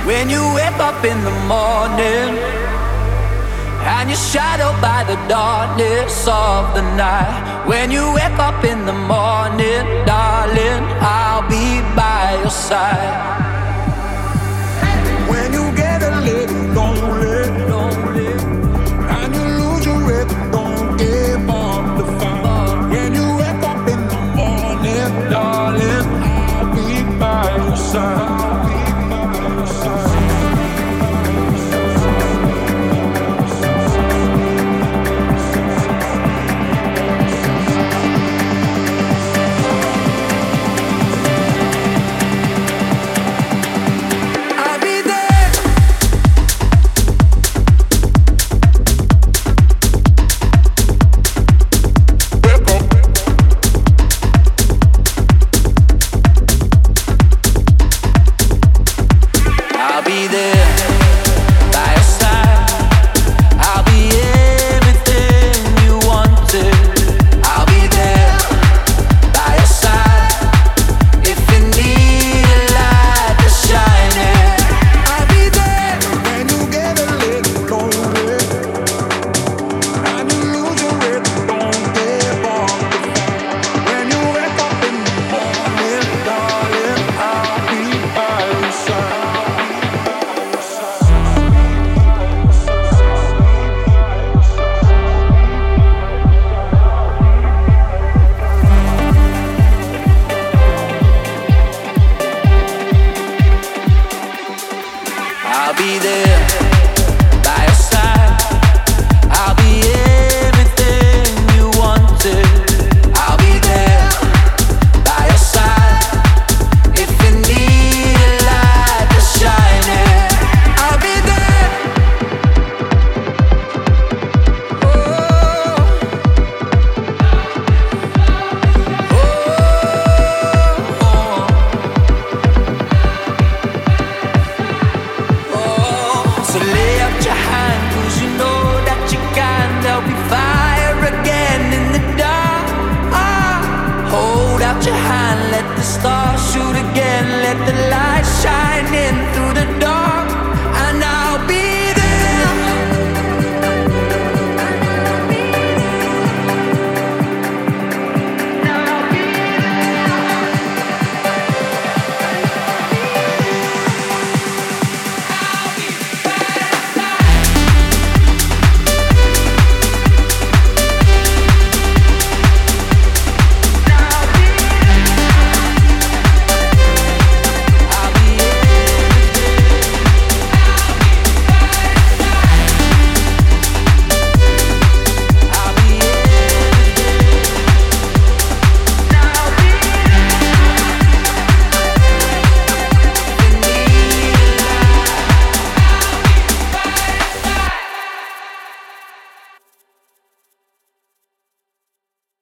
When you wake up in the morning and you're shadowed by the darkness of the night. When you wake up in the morning, darling, I'll be by your side. When you get a little lonely and you lose your rhythm, don't give up the fight. When you wake up in the morning, darling, I'll be by your side. Hold out your hand, let the stars shoot again, let the light